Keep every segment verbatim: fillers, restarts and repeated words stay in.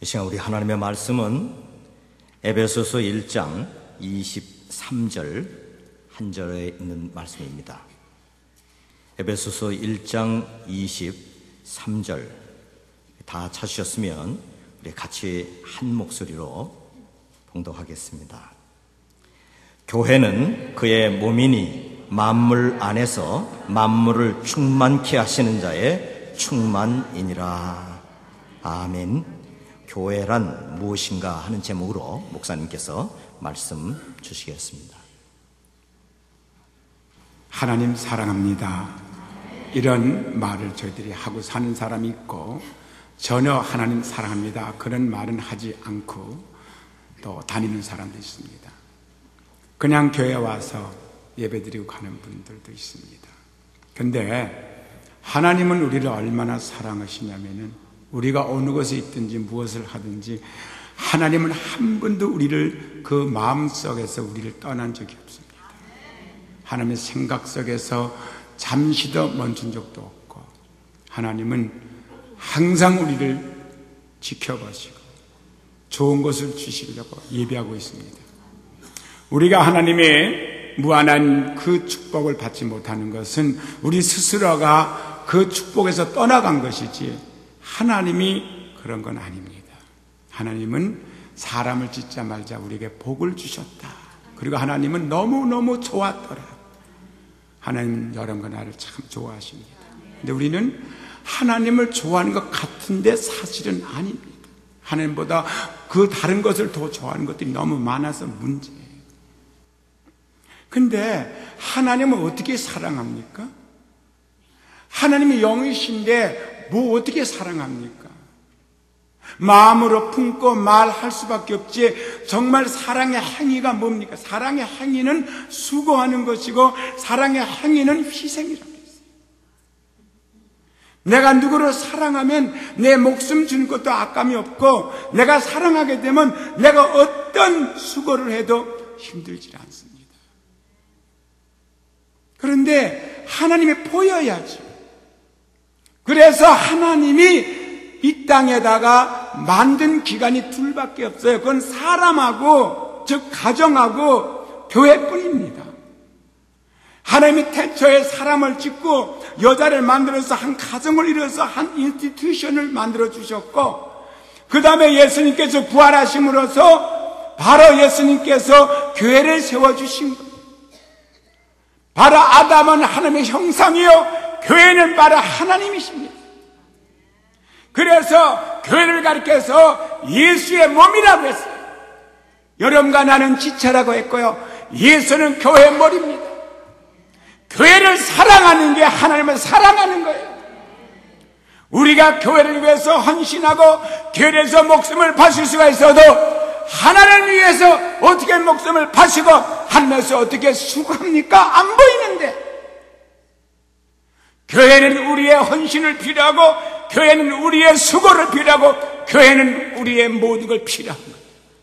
이 시간 우리 하나님의 말씀은 에베소서 일 장 이십삼 절 한 절에 있는 말씀입니다. 에베소서 일 장 이십삼 절 다 찾으셨으면 우리 같이 한 목소리로 봉독하겠습니다. 교회는 그의 몸이니 만물 안에서 만물을 충만케 하시는 자의 충만이니라. 아멘. 교회란 무엇인가 하는 제목으로 목사님께서 말씀 주시겠습니다. 하나님 사랑합니다. 이런 말을 저희들이 하고 사는 사람이 있고, 전혀 하나님 사랑합니다 그런 말은 하지 않고 또 다니는 사람도 있습니다. 그냥 교회 와서 예배드리고 가는 분들도 있습니다. 근데 하나님은 우리를 얼마나 사랑하시냐면은, 우리가 어느 곳에 있든지 무엇을 하든지 하나님은 한 번도 우리를 그 마음속에서 우리를 떠난 적이 없습니다. 하나님의 생각 속에서 잠시도 멈춘 적도 없고, 하나님은 항상 우리를 지켜보시고 좋은 것을 주시려고 예비하고 있습니다. 우리가 하나님의 무한한 그 축복을 받지 못하는 것은 우리 스스로가 그 축복에서 떠나간 것이지 하나님이 그런 건 아닙니다. 하나님은 사람을 짓자 말자 우리에게 복을 주셨다. 그리고 하나님은 너무너무 좋았더라. 하나님은 여러분과 나를 참 좋아하십니다. 근데 우리는 하나님을 좋아하는 것 같은데 사실은 아닙니다. 하나님보다 그 다른 것을 더 좋아하는 것들이 너무 많아서 문제예요. 근데 하나님은 어떻게 사랑합니까? 하나님이 영이신데 뭐 어떻게 사랑합니까? 마음으로 품고 말할 수밖에 없지. 정말 사랑의 행위가 뭡니까? 사랑의 행위는 수고하는 것이고 사랑의 행위는 희생이라고 했어요. 내가 누구를 사랑하면 내 목숨 주는 것도 아감이 없고, 내가 사랑하게 되면 내가 어떤 수고를 해도 힘들지 않습니다. 그런데 하나님이 보여야죠. 그래서 하나님이 이 땅에다가 만든 기관이 둘밖에 없어요. 그건 사람하고, 즉 가정하고 교회뿐입니다. 하나님이 태초에 사람을 짓고 여자를 만들어서 한 가정을 이뤄서 한 인스티튜션을 만들어 주셨고, 그 다음에 예수님께서 부활하심으로써 바로 예수님께서 교회를 세워주신 거예요. 바로 아담은 하나님의 형상이요, 교회는 바로 하나님이십니다. 그래서 교회를 가리켜서 예수의 몸이라고 했어요. 여러분과 나는 지체라고 했고요, 예수는 교회의 머리입니다. 교회를 사랑하는 게 하나님을 사랑하는 거예요. 우리가 교회를 위해서 헌신하고 교회를 위해서 목숨을 바칠 수가 있어도 하나님을 위해서 어떻게 목숨을 바치고 하나님께서 어떻게 수고합니까? 안 보이는데. 교회는 우리의 헌신을 필요하고, 교회는 우리의 수고를 필요하고, 교회는 우리의 모든 걸 필요한 거예요.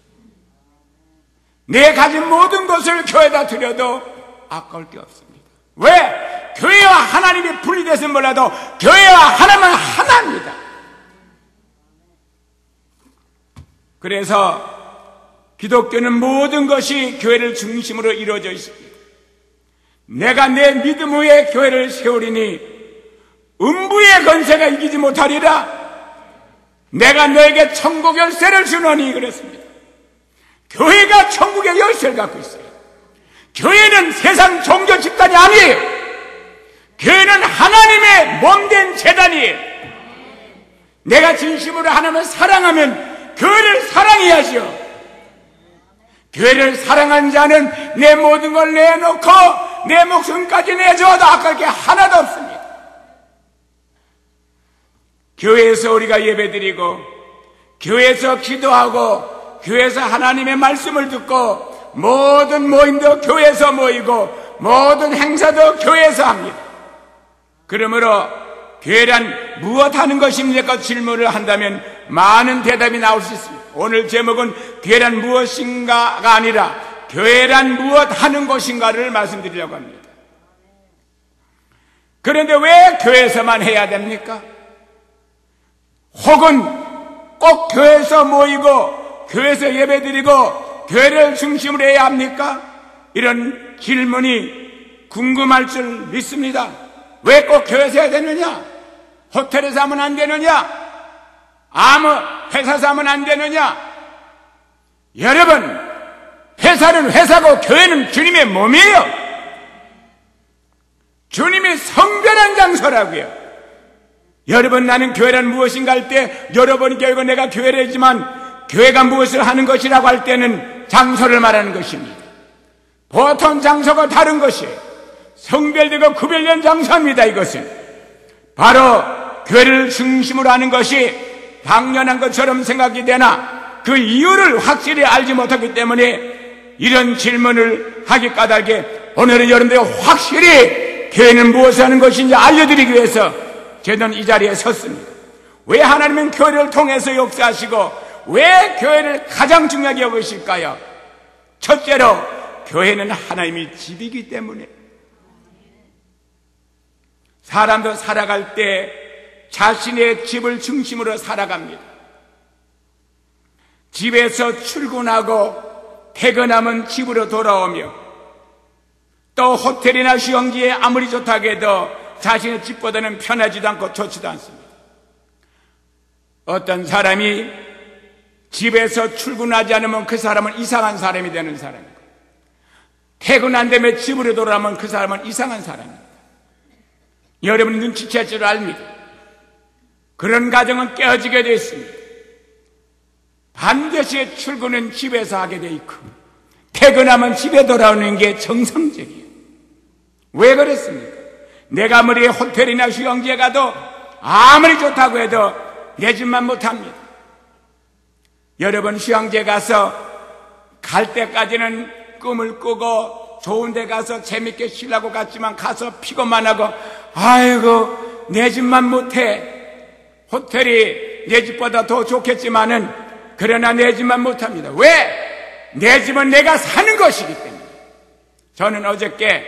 내 가진 모든 것을 교회에다 드려도 아까울 게 없습니다. 왜? 교회와 하나님이 분리돼서 몰라도 교회와 하나님은 하나입니다. 그래서 기독교는 모든 것이 교회를 중심으로 이루어져 있습니다. 내가 내 믿음 위에 교회를 세우리니 음부의 권세가 이기지 못하리라. 내가 너에게 천국 열쇠를 주노니 그랬습니다. 교회가 천국의 열쇠를 갖고 있어요. 교회는 세상 종교 집단이 아니에요. 교회는 하나님의 몸된 재단이에요. 내가 진심으로 하나님을 사랑하면 교회를 사랑해야죠. 교회를 사랑한 자는 내 모든 걸 내놓고 내 목숨까지 내줘도 아까울 게 하나도 없습니다. 교회에서 우리가 예배드리고, 교회에서 기도하고, 교회에서 하나님의 말씀을 듣고, 모든 모임도 교회에서 모이고, 모든 행사도 교회에서 합니다. 그러므로 교회란 무엇 하는 것입니까? 질문을 한다면 많은 대답이 나올 수 있습니다. 오늘 제목은 교회란 무엇인가가 아니라 교회란 무엇 하는 것인가를 말씀드리려고 합니다. 그런데 왜 교회에서만 해야 됩니까? 혹은 꼭 교회에서 모이고 교회에서 예배드리고 교회를 중심으로 해야 합니까? 이런 질문이 궁금할 줄 믿습니다. 왜 꼭 교회에서 해야 되느냐? 호텔에서 하면 안 되느냐? 아무 회사에서 하면 안 되느냐? 여러분, 회사는 회사고 교회는 주님의 몸이에요. 주님이 성별한 장소라고요. 여러분, 나는 교회란 무엇인가 할 때 여러분이 결국 내가 교회를 했지만 교회가 무엇을 하는 것이라고 할 때는 장소를 말하는 것입니다. 보통 장소가 다른 것이에요. 성별되고 구별된 장소입니다. 이것은 바로 교회를 중심으로 하는 것이 당연한 것처럼 생각이 되나 그 이유를 확실히 알지 못하기 때문에 이런 질문을 하기 까닭에 오늘은 여러분들이 확실히 교회는 무엇을 하는 것인지 알려드리기 위해서 저는 이 자리에 섰습니다. 왜 하나님은 교회를 통해서 역사하시고 왜 교회를 가장 중요하게 여기실까요? 첫째로 교회는 하나님의 집이기 때문에 사람도 살아갈 때 자신의 집을 중심으로 살아갑니다. 집에서 출근하고 퇴근하면 집으로 돌아오며 또 호텔이나 휴양지에 아무리 좋다고 해도 자신의 집보다는 편하지도 않고 좋지도 않습니다. 어떤 사람이 집에서 출근하지 않으면 그 사람은 이상한 사람이 되는 사람이고 퇴근한 다음에 집으로 돌아오면 그 사람은 이상한 사람입니다. 여러분이 눈치챌 줄 압니다. 그런 가정은 깨어지게 되어 있습니다. 반드시 출근은 집에서 하게 되어 있고 퇴근하면 집에 돌아오는 게 정상적이에요. 왜 그랬습니까? 내가 아무리 호텔이나 휴양지에 가도 아무리 좋다고 해도 내 집만 못합니다. 여러분, 휴양지에 가서 갈 때까지는 꿈을 꾸고 좋은 데 가서 재밌게 쉬려고 갔지만 가서 피곤만 하고 아이고 내 집만 못해. 호텔이 내 집보다 더 좋겠지만은 그러나 내 집만 못합니다. 왜? 내 집은 내가 사는 것이기 때문에. 저는 어저께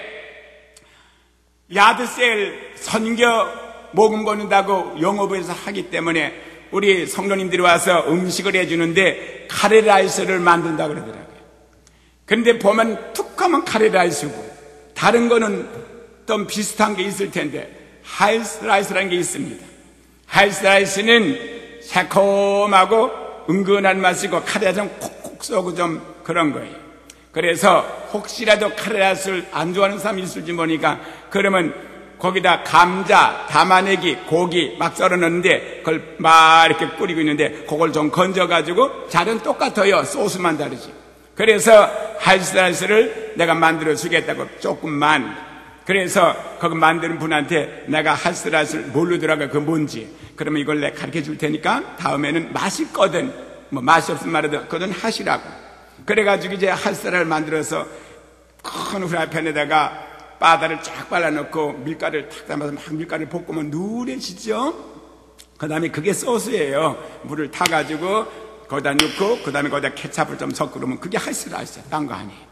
야드셀 선교 모금 거는다고 영업에서 하기 때문에 우리 성도님들이 와서 음식을 해주는데 카레라이스를 만든다 그러더라고요. 그런데 보면 툭 하면 카레라이스고 다른 거는 좀 비슷한 게 있을 텐데 하이스라이스라는 게 있습니다. 하이스라이스는 새콤하고 은근한 맛이고 카레가 좀 콕콕 쏘고 좀 그런 거예요. 그래서 혹시라도 카레라이스를 안 좋아하는 사람이 있을지 모르니까 그러면 거기다 감자, 담아내기, 고기 막 썰어 넣는데 그걸 막 이렇게 뿌리고 있는데 그걸 좀 건져가지고 잘은 똑같아요. 소스만 다르지. 그래서 하이스라이스를 내가 만들어 주겠다고 조금만. 그래서 그거 만드는 분한테 내가 하이스라이스를 모르더라고요. 그거 뭔지. 그러면 이걸 내가 가르쳐 줄 테니까 다음에는 맛있거든. 뭐 맛이 없으면 말해도 그건 하시라고. 그래가지고 이제 하이스라이스를 만들어서 큰 후라이팬에다가 바다를 쫙 발라놓고 밀가루를 탁 담아서 막 밀가루를 볶으면 누래지죠? 그 다음에 그게 소스예요. 물을 타가지고 거기다 넣고 그 다음에 거기다 케찹을 좀 섞고 그러면 그게 하이스라이스야. 딴 거 아니에요.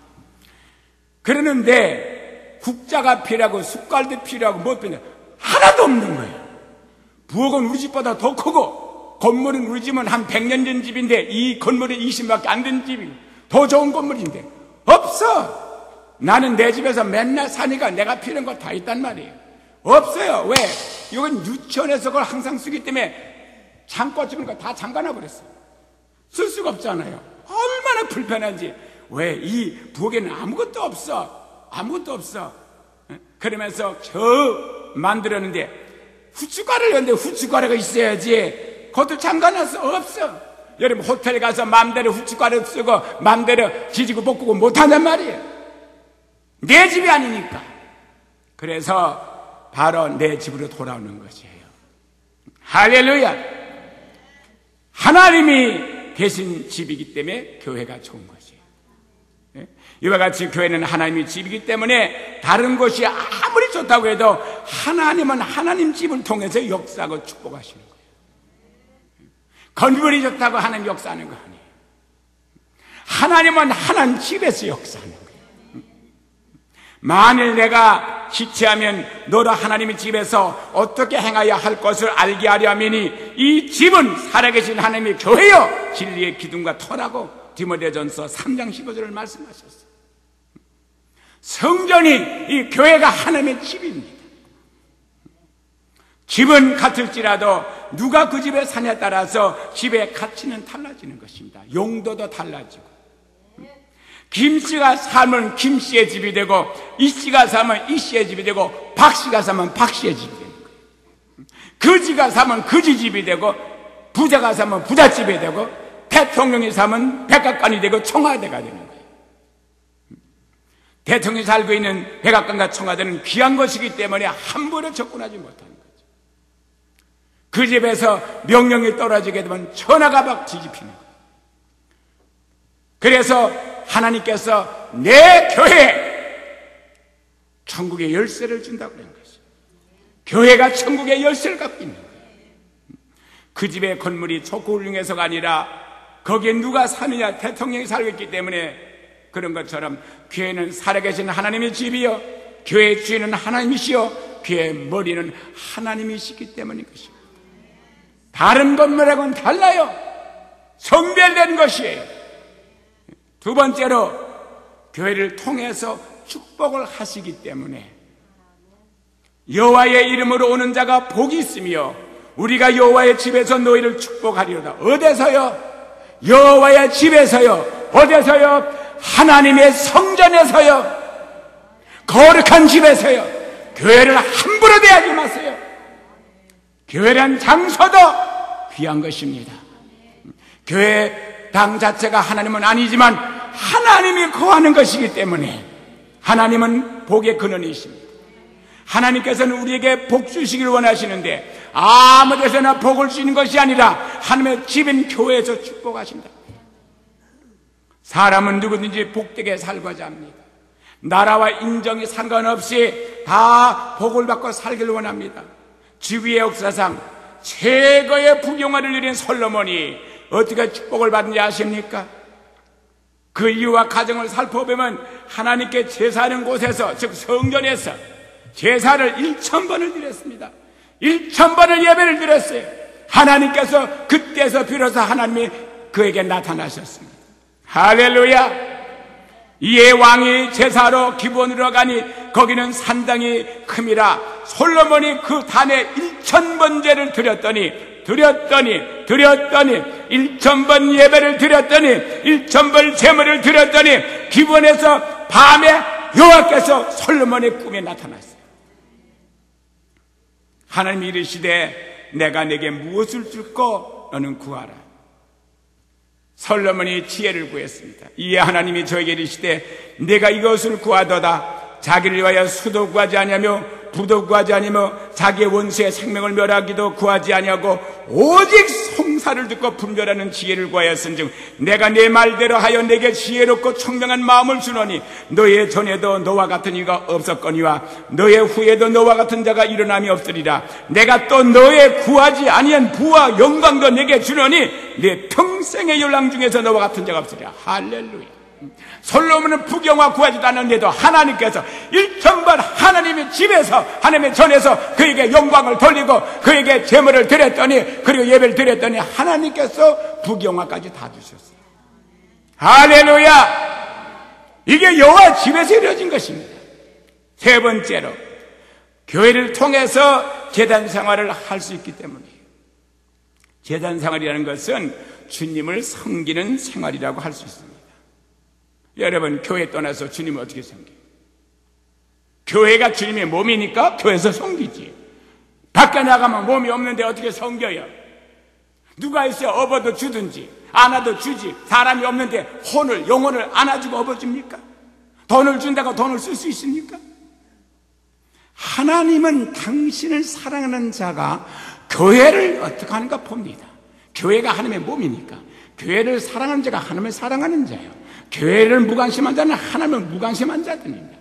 그러는데 국자가 필요하고 숟갈도 필요하고 뭐 필요하고 하나도 없는 거예요. 부엌은 우리 집보다 더 크고 건물은 우리 집은 한 백 년 전 집인데 이 건물은 이십 년밖에 안 된 집이고 더 좋은 건물인데 없어. 나는 내 집에서 맨날 사니까 내가 필요한 거 다 있단 말이에요. 없어요. 왜? 이건 유치원에서 그걸 항상 쓰기 때문에 창고 집은 거 다 잠가놔 버렸어요. 쓸 수가 없잖아요. 얼마나 불편한지. 왜? 이 부엌에는 아무것도 없어. 아무것도 없어. 그러면서 저 만들었는데 후춧가루를 넣는데 후춧가루가 있어야지. 그것도 잠가놨어. 없어. 여러분 호텔 가서 마음대로 후춧가루 쓰고 마음대로 지지고 볶고 못한단 말이에요. 내 집이 아니니까. 그래서 바로 내 집으로 돌아오는 것이에요. 할렐루야. 하나님이 계신 집이기 때문에 교회가 좋은 것이에요. 이와 같이 교회는 하나님의 집이기 때문에 다른 곳이 아무리 좋다고 해도 하나님은 하나님 집을 통해서 역사하고 축복하시는 거예요. 건물이 좋다고 하나님 역사하는 거 아니에요. 하나님은 하나님 집에서 역사하는 거예요. 만일 내가 지체하면 너로 하나님의 집에서 어떻게 행하여 할 것을 알게 하려 함이니 이 집은 살아계신 하나님의 교회여 진리의 기둥과 터라고 디모데전서 삼 장 십오 절을 말씀하셨어요. 성전이 이 교회가 하나님의 집입니다. 집은 같을지라도 누가 그 집에 사냐에 따라서 집의 가치는 달라지는 것입니다. 용도도 달라지고, 김씨가 살면 김씨의 집이 되고, 이씨가 살면 이씨의 집이 되고, 박씨가 살면 박씨의 집이 되는 거예요. 거지가 살면 거지 집이 되고, 부자가 살면 부잣집이 되고, 대통령이 살면 백악관이 되고 청와대가 되는 거예요. 대통령이 살고 있는 백악관과 청와대는 귀한 것이기 때문에 함부로 접근하지 못하는 거죠. 그 집에서 명령이 떨어지게 되면 천하가 막 뒤집히는 거예요. 그래서 하나님께서 내 교회에 천국의 열쇠를 준다고 그런 것이에요. 교회가 천국의 열쇠를 갖고 있는 거예요. 그 집의 건물이 좋고 훌륭해서가 아니라 거기에 누가 사느냐, 대통령이 살고 있기 때문에 그런 것처럼 교회는 살아계신 하나님의 집이요, 교회의 주인은 하나님이시요, 교회의 머리는 하나님이시기 때문인 것입니다. 다른 건물하고는 달라요. 성별된 것이에요. 두 번째로 교회를 통해서 축복을 하시기 때문에 여호와의 이름으로 오는 자가 복이 있으며 우리가 여호와의 집에서 너희를 축복하리로다. 어디서요? 여호와의 집에서요. 어디서요? 하나님의 성전에서요. 거룩한 집에서요. 교회를 함부로 대하지 마세요. 교회란 장소도 귀한 것입니다. 교회 당 자체가 하나님은 아니지만 하나님이 거하는 것이기 때문에 하나님은 복의 근원이십니다. 하나님께서는 우리에게 복 주시기를 원하시는데 아무 데서나 복을 주시는 것이 아니라 하나님의 집인 교회에서 축복하신다. 사람은 누구든지 복되게 살고자 합니다. 나라와 인정이 상관없이 다 복을 받고 살기를 원합니다. 지구의 역사상 최고의 부경화를 누린 솔로몬이 어떻게 축복을 받은지 아십니까? 그 이유와 가정을 살펴보면 하나님께 제사하는 곳에서, 즉 성전에서 제사를 천만 번을 드렸습니다. 천만 번을 예배를 드렸어요. 하나님께서 그때서 비로소 하나님이 그에게 나타나셨습니다. 할렐루야. 이에 왕이 제사로 기본으로 가니 거기는 상당히 큼이라 솔로몬이 그 단에 천만 번 제를 드렸더니 드렸더니 드렸더니 천만 번 예배를 드렸더니 천만 번 제물을 드렸더니 기본에서 밤에 여호와께서 솔로몬의 꿈에 나타났어요. 하나님이 이르시되 내가 내게 무엇을 줄까 너는 구하라. 솔로몬이 지혜를 구했습니다. 이에 하나님이 저에게 이르시되 내가 이것을 구하도다. 자기를 위하여 수도 구하지 아니하며 부도 구하지 아니하며 자기의 원수의 생명을 멸하기도 구하지 아니하고 오직 송사를 듣고 분별하는 지혜를 구하였은즉 내가 내 말대로 하여 내게 지혜롭고 청명한 마음을 주노니 너의 전에도 너와 같은 이가 없었거니와 너의 후에도 너와 같은 자가 일어남이 없으리라. 내가 또 너의 구하지 아니한 부와 영광도 내게 주노니 내 평생의 열랑 중에서 너와 같은 자가 없으리라. 할렐루야. 솔로몬은 부경화 구하지도 않았는데도 하나님께서 천만 번 하나님의 집에서 하나님의 전에서 그에게 영광을 돌리고 그에게 제물을 드렸더니 그리고 예배를 드렸더니 하나님께서 부경화까지 다 주셨어요. 할렐루야. 이게 여호와 집에서 이루어진 것입니다. 세 번째로 교회를 통해서 제단 생활을 할 수 있기 때문이에요. 제단 생활이라는 것은 주님을 섬기는 생활이라고 할 수 있습니다. 여러분, 교회 떠나서 주님을 어떻게 섬겨요? 교회가 주님의 몸이니까 교회에서 섬기지. 밖에 나가면 몸이 없는데 어떻게 섬겨요? 누가 있어요? 업어도 주든지 안아도 주지. 사람이 없는데 혼을, 영혼을 안아주고 업어줍니까? 돈을 준다고 돈을 쓸 수 있습니까? 하나님은 당신을 사랑하는 자가 교회를 어떻게 하는가 봅니다. 교회가 하나님의 몸이니까 교회를 사랑하는 자가 하나님을 사랑하는 자예요. 교회를 무관심한 자는 하나님을 무관심한 자들입니다.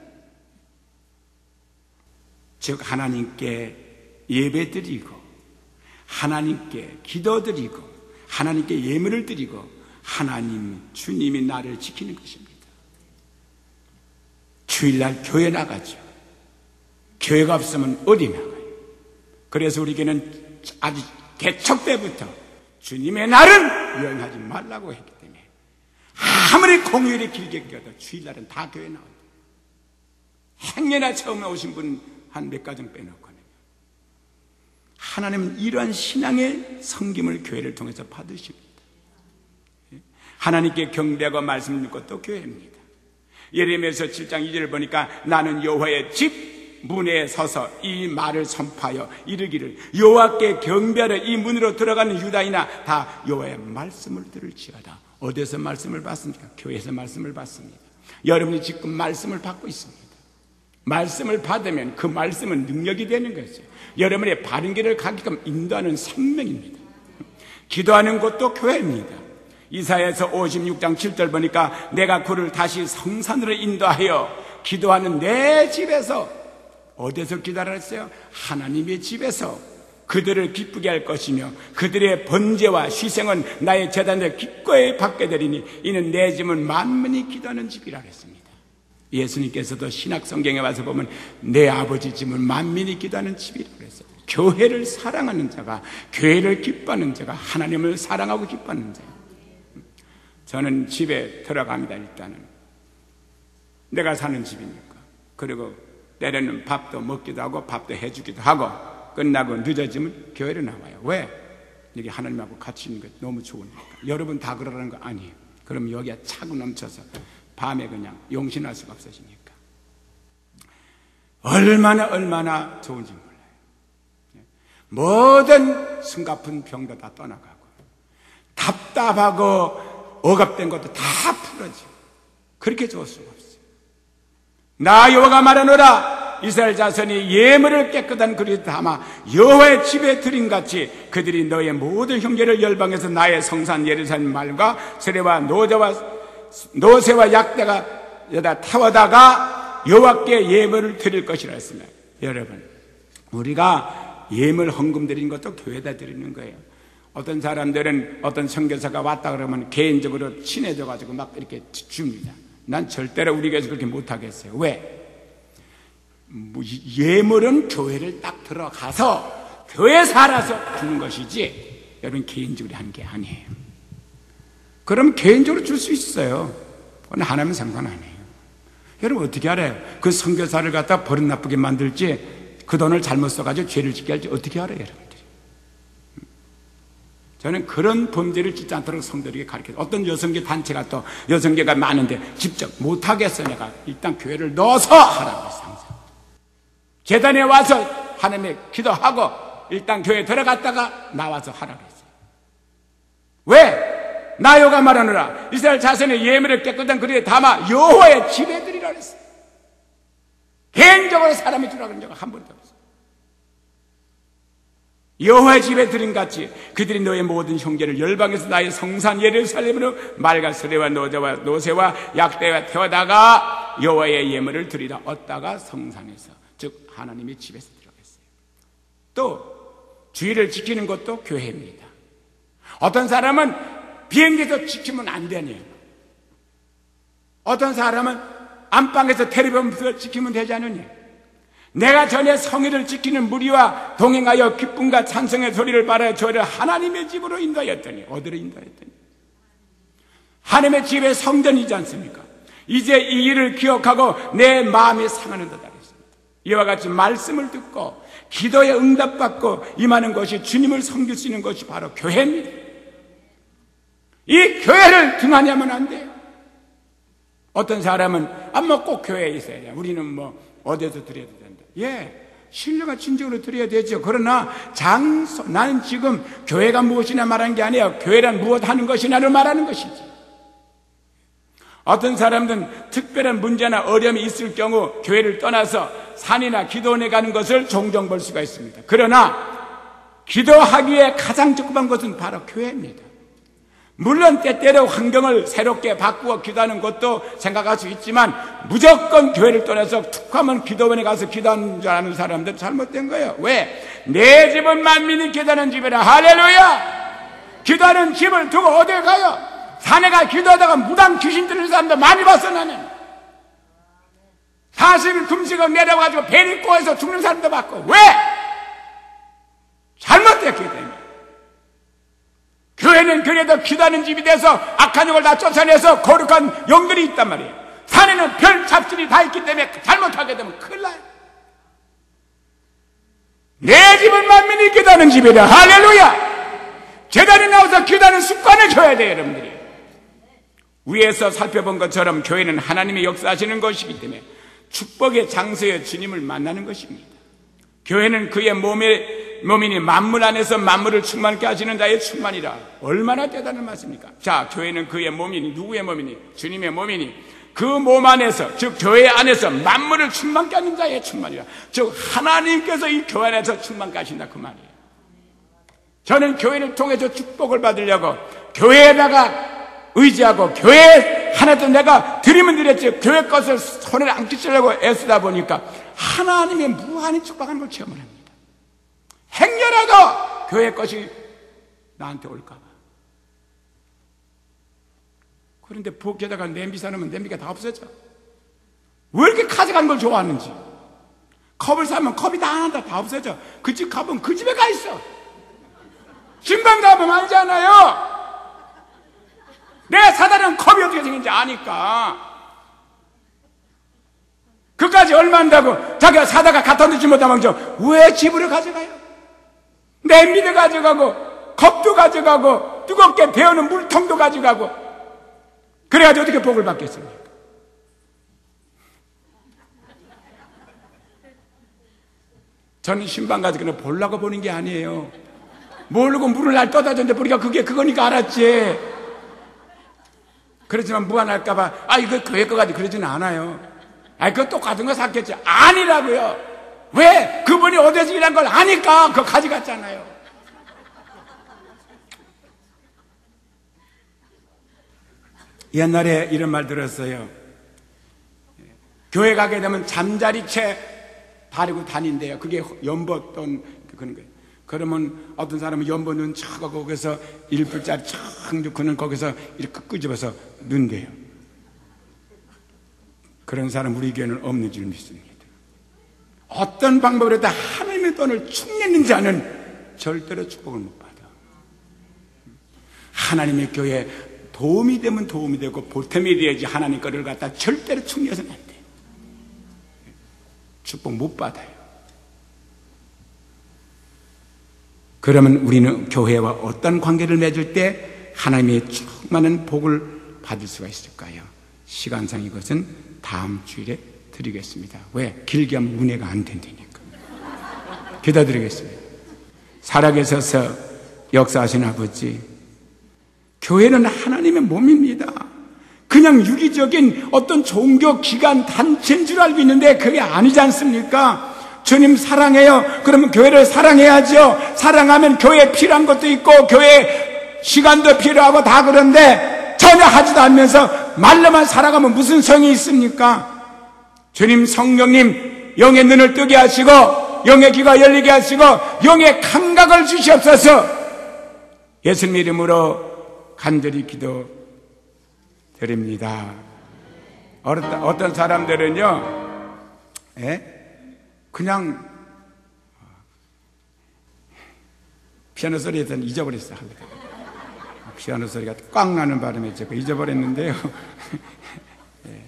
즉 하나님께 예배드리고 하나님께 기도드리고 하나님께 예물을 드리고 하나님 주님이 나를 지키는 것입니다. 주일날 교회 나가죠. 교회가 없으면 어디 나가요? 그래서 우리 교회는 아주 개척 때부터 주님의 날은 여행하지 말라고 했기 때문에 아무리 공휴일이 길게 껴도 주일날은 다 교회 나옵니다. 행여나 처음에 오신 분 한 몇 가정 빼놓고는. 하나님은 이러한 신앙의 섬김을 교회를 통해서 받으십니다. 하나님께 경배하고 말씀을 듣는 것도 교회입니다. 예레미야서 칠 장 이 절을 보니까 나는 여호와의 집 문에 서서 이 말을 선포하여 이르기를 여호와께 경배하러 이 문으로 들어가는 유다이나 다 여호와의 말씀을 들을지어다. 어디서 말씀을 받습니까? 교회에서 말씀을 받습니다. 여러분이 지금 말씀을 받고 있습니다. 말씀을 받으면 그 말씀은 능력이 되는 거죠. 여러분의 바른 길을 가게끔 인도하는 생명입니다. 기도하는 것도 교회입니다. 이사야서 오십육 장 칠 절 보니까 내가 그를 다시 성산으로 인도하여 기도하는 내 집에서, 어디서 기도하라 했어요? 하나님의 집에서 그들을 기쁘게 할 것이며 그들의 번제와 희생은 나의 제단을 기꺼이 받게 되리니 이는 내 집은 만민이 기도하는 집이라 했습니다. 예수님께서도 신약 성경에 와서 보면 내 아버지 집은 만민이 기도하는 집이라고 그랬어요. 교회를 사랑하는 자가, 교회를 기뻐하는 자가 하나님을 사랑하고 기뻐하는 자예요. 저는 집에 들어갑니다. 일단은 내가 사는 집이니까. 그리고 때로는 밥도 먹기도 하고 밥도 해주기도 하고 끝나고 늦어지면 교회로 나와요. 왜? 여기 하나님하고 같이 있는 게 너무 좋으니까. 여러분 다 그러라는 거 아니에요. 그럼 여기가 차고 넘쳐서 밤에 그냥 용신할 수가 없어지니까. 얼마나 얼마나 좋은지 몰라요. 모든 숨가쁜 병도 다 떠나가고 답답하고 억압된 것도 다 풀어지고 그렇게 좋을 수가 없어요. 나 여호와가 말하노라 이스라엘 자손이 예물을 깨끗한 그릇에 담아 여호와의 집에 드림같이 그들이 너의 모든 형제를 열방에서 나의 성산 예루살렘 말과 세례와 노자와 노새와 약대가 여다 태워다가 여호와께 예물을 드릴 것이라 했습니다. 여러분, 우리가 예물 헌금 드리는 것도 교회에다 드리는 거예요. 어떤 사람들은 어떤 선교사가 왔다 그러면 개인적으로 친해져 가지고 막 이렇게 줍니다. 난 절대로 우리 교회에서 그렇게 못하겠어요. 왜? 예물은 교회를 딱 들어가서 교회 살아서 주는 것이지 여러분 개인적으로 하는 게 아니에요. 그럼 개인적으로 줄 수 있어요. 그건 하나님은 상관 안 해요. 여러분 어떻게 알아요? 그 선교사를 갖다 버릇 나쁘게 만들지 그 돈을 잘못 써가지고 죄를 짓게 할지 어떻게 알아요, 여러분들이? 저는 그런 범죄를 짓지 않도록 성도에게 가르쳐요. 어떤 여성계 단체가 또 여성계가 많은데 직접 못하겠어 내가 일단 교회를 넣어서 하라고 했어요. 항상. 재단에 와서 하나님의 기도하고 일단 교회에 들어갔다가 나와서 하라고 했어요. 왜? 나 여호와가 말하노라 이스라엘 자손의 예물을 깨끗한 그릇에 담아 여호와의 집에 드리라 그랬어요. 개인적으로 사람이 주라 그런 적은 한 번도 없어요. 여호와의 집에 드림같이 그들이 너의 모든 형제를 열방에서 나의 성산 예루살렘으로 말과 수레와 노새와 노새와 약대와 태워다가 여호와의 예물을 드리라. 얻다가 성산에서 즉 하나님의 집에서 들어갔어요. 또 주의를 지키는 것도 교회입니다. 어떤 사람은 비행기에서 지키면 안 되네요. 어떤 사람은 안방에서 텔레비전에서 지키면 되지 않느냐. 내가 전에 성의를 지키는 무리와 동행하여 기쁨과 찬송의 소리를 말하여 저를 하나님의 집으로 인도하였더니 어디로 인도하였더니 하나님의 집의 성전이지 않습니까? 이제 이 일을 기억하고 내 마음이 상하는 듯 하겠습니다. 이와 같이 말씀을 듣고 기도에 응답받고 임하는 것이 주님을 섬길 수 있는 것이 바로 교회입니다. 이 교회를 등한히하면 안 돼요. 어떤 사람은 아, 뭐 꼭 교회에 있어야 돼. 우리는 뭐 어디서 드려도 된다. 예, 신뢰가 진정으로 드려야 되죠. 그러나 장소, 나는 지금 교회가 무엇이나 말하는 게 아니에요. 교회란 무엇 하는 것이냐를 말하는 것이지. 어떤 사람들은 특별한 문제나 어려움이 있을 경우 교회를 떠나서 산이나 기도원에 가는 것을 종종 볼 수가 있습니다. 그러나 기도하기에 가장 적합한 것은 바로 교회입니다. 물론 때때로 환경을 새롭게 바꾸어 기도하는 것도 생각할 수 있지만 무조건 교회를 떠나서 툭 하면 기도원에 가서 기도하는 줄 아는 사람들은 잘못된 거예요. 왜? 내 집은 만민이 기도하는 집이라. 할렐루야! 기도하는 집을 두고 어딜 가요? 산에 가 기도하다가 무당 귀신 들리는 사람들 많이 봤어. 나는 사십 일 금식을 내려가지고 베리꼬에서 죽는 사람도 봤고. 왜? 잘못됐기 때문에. 교회는 그래도 기도하는 집이 돼서 악한 영을 다 쫓아내서 거룩한 영들이 있단 말이에요. 산에는 별 잡신이 다 있기 때문에 잘못하게 되면 큰일 나요. 내 집은 만민이 기도하는 집이라. 할렐루야. 제자리에 나와서 기도하는 습관을 줘야 돼요, 여러분들이. 위에서 살펴본 것처럼 교회는 하나님의 역사하시는 것이기 때문에 축복의 장소에 주님을 만나는 것입니다. 교회는 그의 몸의, 몸이니 만물 안에서 만물을 충만케 하시는 자의 충만이라. 얼마나 대단한 말씀입니까? 자, 교회는 그의 몸이니, 누구의 몸이니? 주님의 몸이니, 그 몸 안에서, 즉 교회 안에서 만물을 충만케 하는 자의 충만이라. 즉 하나님께서 이 교회 안에서 충만케 하신다, 그 말이에요. 저는 교회를 통해서 축복을 받으려고 교회에다가 의지하고 교회 하나도 내가 드리면 드렸지 교회 것을 손에 안 끼치려고 애쓰다 보니까 하나님의 무한히 축복하는 걸 체험을 합니다. 행여라도 교회 것이 나한테 올까 봐. 그런데 부엌에다가 냄비 사놓으면 냄비가 다 없어져. 왜 이렇게 가져가는 걸 좋아하는지. 컵을 사면 컵이 다 하나 다 없어져. 그 집 컵은 그 집에 가 있어. 신방 가면 알잖아요. 내 사다는 컵이 어떻게 생긴지 아니까. 그까지 얼마 한다고 자기가 사다가 갖다 놓지 못하면 왜 집으로 가져가요? 냄비도 가져가고 컵도 가져가고 뜨겁게 데우는 물통도 가져가고. 그래야지 어떻게 복을 받겠습니까? 저는 신방 가서 그냥 보려고 보는 게 아니에요. 모르고 물을 날 떠다 줬는데 보니까 그게 그거니까 알았지. 그렇지만 무한할까봐, 아, 이거 교회 거 가지고 그러지는 않아요. 아, 그거 똑같은 거 샀겠지. 아니라고요. 왜? 그분이 어디서 일한 걸 아니까 그거 가져갔잖아요. 옛날에 이런 말 들었어요. 교회 가게 되면 잠자리채 바르고 다닌대요. 그게 연보돈 그런 거예요. 그러면 어떤 사람은 연보는 척하고 거기서 일 불짜리 척 넣고는 거기서 이렇게 끄집어서 넣는데요. 그런 사람 우리 교회는 없는 줄 믿습니다. 어떤 방법으로도 하나님의 돈을 축내는 자는 절대로 축복을 못 받아. 하나님의 교회에 도움이 되면 도움이 되고 보탬이 돼야지 하나님 거를 갖다 절대로 축내서는 안 돼. 축복 못 받아요. 그러면 우리는 교회와 어떤 관계를 맺을 때 하나님의 충만한 복을 받을 수가 있을까요? 시간상 이것은 다음 주일에 드리겠습니다. 왜? 길게 하면 은혜가 안 된다니까. 기도드리겠습니다. 살아계셔서 역사하신 아버지, 교회는 하나님의 몸입니다. 그냥 유기적인 어떤 종교 기관 단체인 줄 알고 있는데 그게 아니지 않습니까? 주님 사랑해요. 그러면 교회를 사랑해야죠. 사랑하면 교회에 필요한 것도 있고 교회 시간도 필요하고 다 그런데 전혀 하지도 않으면서 말로만 살아가면 무슨 성이 있습니까? 주님 성령님 영의 눈을 뜨게 하시고 영의 귀가 열리게 하시고 영의 감각을 주시옵소서. 예수님 이름으로 간절히 기도드립니다. 어떤 사람들은요, 예? 그냥 피아노 소리에서 잊어버렸어요. 피아노 소리가 꽉 나는 바람에 제가 잊어버렸는데요. 네.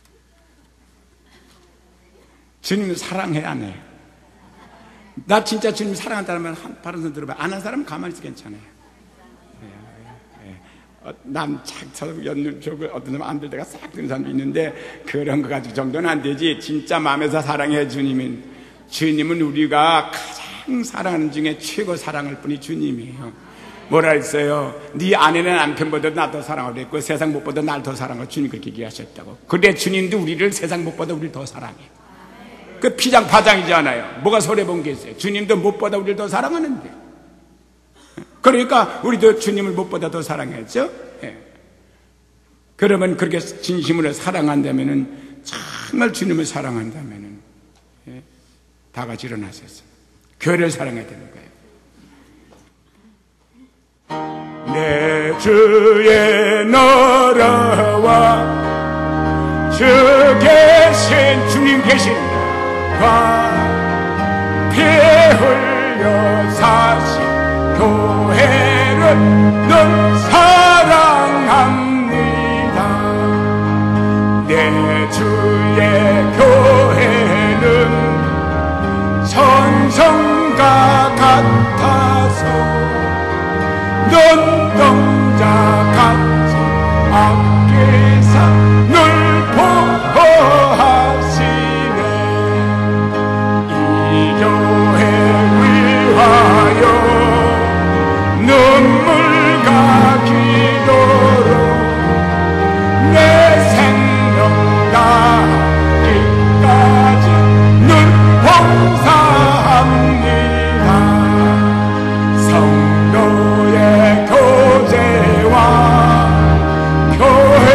주님 사랑해야 안 해요? 나 진짜 주님 사랑한다는 말 한 바른 손 들어봐. 안 한 사람은 가만히 있어 괜찮아요. 네. 네. 어, 남착 연륜 저거 어떤 사람 안 될 때가 싹 드는 사람도 있는데 그런 거 가지고 정도는 안 되지. 진짜 마음에서 사랑해 주님은 주님은 우리가 가장 사랑하는 중에 최고 사랑할 분이 주님이에요. 뭐라 했어요? 네 아내는 남편보다 나 더 사랑하고 그랬고 세상 무엇보다 날 더 사랑하고 주님 그렇게 얘기하셨다고. 그래 주님도 우리를 세상 무엇보다 우리를 더 사랑해. 그 피장 파장이잖아요. 뭐가 손해본 게 있어요? 주님도 무엇보다 우리를 더 사랑하는데. 그러니까 우리도 주님을 무엇보다 더 사랑했죠. 예. 그러면 그렇게 진심으로 사랑한다면은 정말 주님을 사랑한다면은 예. 다 같이 일어나셨어요. 교회를 사랑해야 되는 거예요. 내 주의 나라와 주 계신 주님 계십니다. 피 흘려 사신 교회를 늘 사랑합니다. 내 주의 교회는 선성과 같아서 눈동자 같이 앞에서 늘 보호하시네. 이 교회 위하여 눈물과 기도로 내 생명 다하기까지 늘 봉사합니다. 성도의 교제와 교회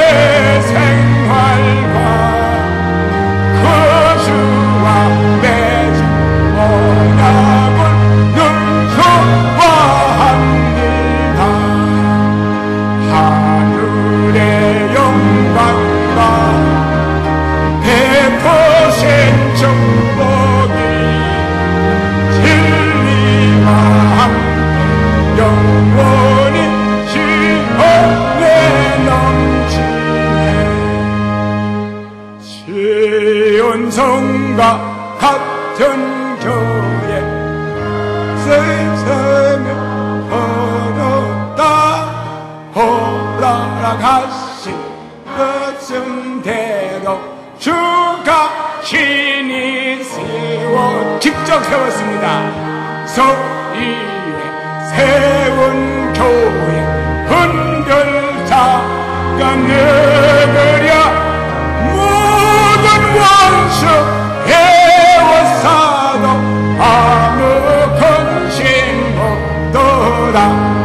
생활과 그 주와 맺은 언약을 늘 소화합니다. 하늘의 영광과 베푸신 축복이 진리와 함께 영원히 시원해 넘치네. 시온 성과 같은 교회 세상에 어렵다 호락하신 것은대로 주가 신이 세워 직접 세웠습니다. 서리에 세운 교회 흔들자가 느그려 모든 원수 해워사도 아무 근심 없더라.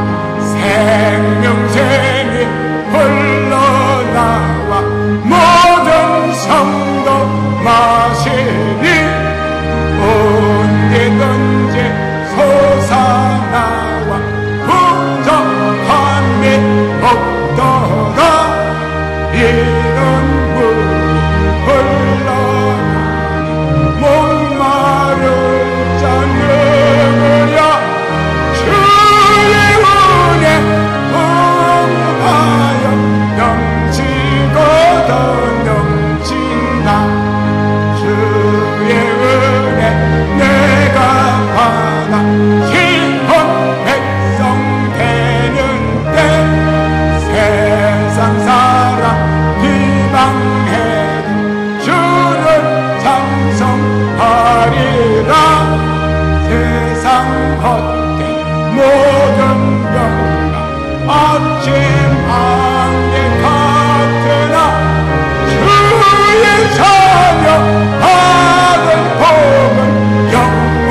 생명샘이 흘러나와 모든 성도 마시니 언제든지 솟아나와 부정한 일 없더라. 이런 물이 흘러나니 목마를 자 누구랴. 주의 은혜 응하여 넘치고 더 넘친다. 주의 은혜 내가 받아 시온 백성 되는 때 세상 사람 비방해도 주를 찬송하리라. 세상 헛된 모든 병과 아침 안개 같으나 주의 자녀 받은 복은 영원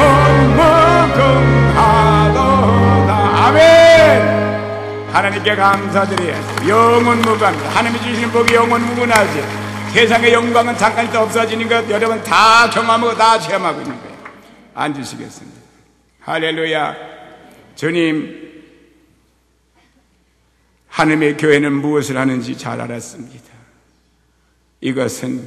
무궁하도다. 아멘. 하나님께 감사드려요. 영원 무궁합니다. 하나님이 주시는 복이 영원 무궁하지. 세상의 영광은 잠깐 있다 없어지는 것 여러분 다 경험하고 다 체험하고 있는 거예요. 앉으시겠습니다. 할렐루야. 주님, 하나님의 교회는 무엇을 하는지 잘 알았습니다. 이것은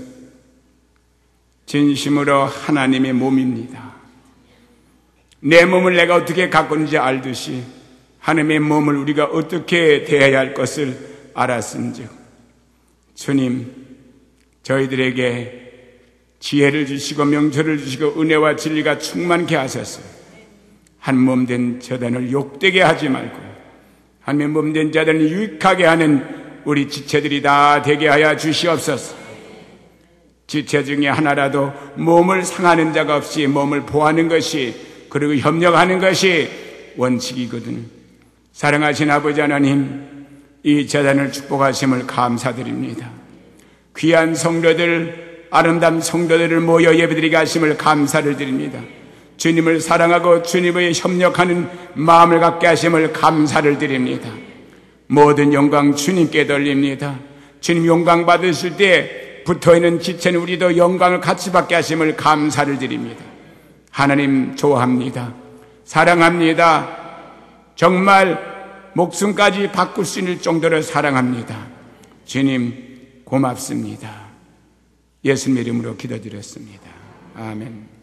진심으로 하나님의 몸입니다. 내 몸을 내가 어떻게 갖고 있는지 알듯이 하나님의 몸을 우리가 어떻게 대해야 할 것을 알았은즉 주님, 저희들에게 지혜를 주시고 명철을 주시고 은혜와 진리가 충만케 하셔서 한 몸 된 저단을 욕되게 하지 말고 한 몸 된 자들을 유익하게 하는 우리 지체들이 다 되게 하여 주시옵소서. 지체 중에 하나라도 몸을 상하는 자가 없이 몸을 보호하는 것이, 그리고 협력하는 것이 원칙이거든. 사랑하신 아버지 하나님, 이 재단을 축복하심을 감사드립니다. 귀한 성도들, 아름다운 성도들을 모여 예배드리게 하심을 감사를 드립니다. 주님을 사랑하고 주님의 협력하는 마음을 갖게 하심을 감사를 드립니다. 모든 영광 주님께 돌립니다. 주님 영광 받으실 때 붙어있는 지체는 우리도 영광을 같이 받게 하심을 감사를 드립니다. 하나님 좋아합니다. 사랑합니다. 정말 목숨까지 바꿀 수 있는 정도로 사랑합니다. 주님 고맙습니다. 예수님의 이름으로 기도드렸습니다. 아멘.